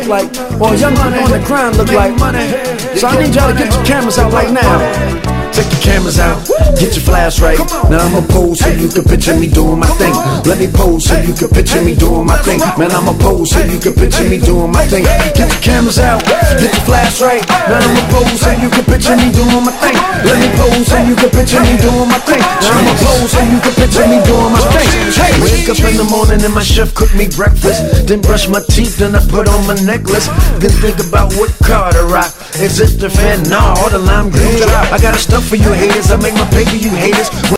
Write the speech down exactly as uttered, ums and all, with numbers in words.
look like, or young money on the grind look like. So I need y'all to get your cameras out right now. Take your cameras out, get your flash right. Now I'ma pose so you can picture me doing my thing. Let me pose so you can picture me doing my thing. Man, I'ma pose so you can picture me doing my thing. Get your cameras out, get your flash right. Now I'ma pose so you can picture me doing my thing. Let me pose so you can picture me doing my thing. Now I'ma pose so you can picture me doing my thing. Hey, wake up in the morning and my chef cook me breakfast. Then brush my teeth, then I put on my necklace. Then think about what car to rock. Is it the fentanyl or the lime green drop? I got a stuff for you haters, I make my pay for you haters.